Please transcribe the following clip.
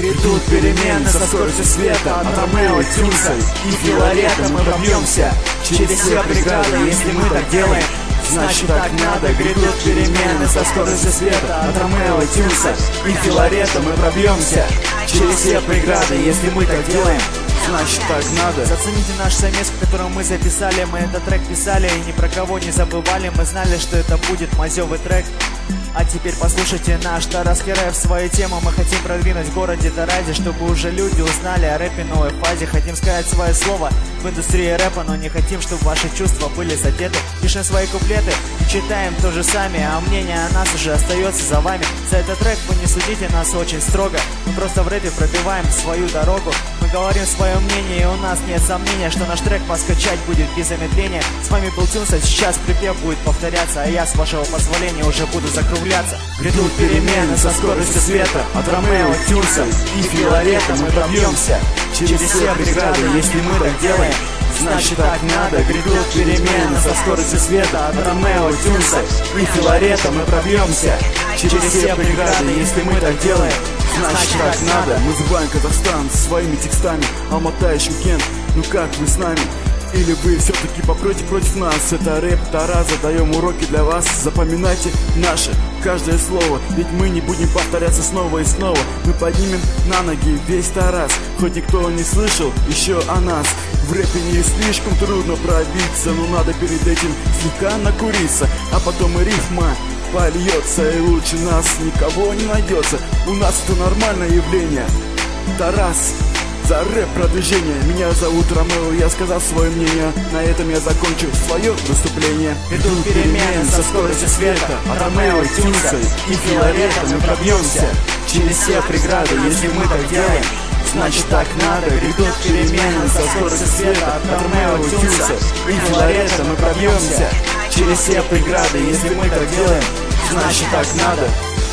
Грядут перемены со скоростью света. От Ромео, Тюнса и Филарета мы пробьемся через все преграды. Если мы так делаем, значит так надо. Грядут перемены со скоростью света. От Ромео, Тюнса и Филарета мы пробьемся через все преграды. Если мы так делаем, значит так надо. Зацените наш совместный, который мы записали. Мы этот трек писали и ни про кого не забывали. Мы знали, что это будет мазёвый трек. А теперь послушайте наш тарасский рэп. Свою тему мы хотим продвинуть в городе Таразе, чтобы уже люди узнали о рэпе новой фазе. Хотим сказать свое слово в индустрии рэпа, но не хотим, чтобы ваши чувства были задеты. Пишем свои куплеты, читаем то же сами, а мнение о нас уже остается за вами. За этот трек вы не судите нас очень строго. Мы просто в рэпе пробиваем свою дорогу. Мы говорим свое мнение, и у нас нет сомнения, что наш трек поскачать будет без замедления. С вами был Тюнса, сейчас припев будет повторяться, а я, с вашего позволения, уже буду закругляться. Грядут перемены со скоростью света. От Ромео, Тюнса и Филарета мы пробьемся через все преграды. Если мы так делаем, значит так надо. Грядут перемены со скоростью света. От Ромео, Тюнса и Филарета мы пробьемся через все преграды. Если мы так делаем, значит так надо. Мы забываем Казахстан своими текстами. Алмата и Шымкент, ну как вы с нами? Или вы все-таки попрете против нас? Это рэп Тараза, даем уроки для вас. Запоминайте наше каждое слово, ведь мы не будем повторяться снова и снова. Мы поднимем на ноги весь Тараз, хоть никто не слышал еще о нас. В рэпе не слишком трудно пробиться, но надо перед этим слегка накуриться, а потом и рифма польется, и лучше нас никого не найдется. У нас это нормальное явление. Тараз за рэп-продвижение. Меня зовут Ромео, я сказал свое мнение. На этом я закончу свое выступление. Грядут перемены со скоростью света. От Ромео, Тюнса и Филарета мы пробьемся через все преграды. Если мы так делаем, значит так надо. Грядут перемены со скоростью света. От Ромео, Тюнса и Филарета мы пробьемся через все преграды. Если мы так делаем, значит так надо.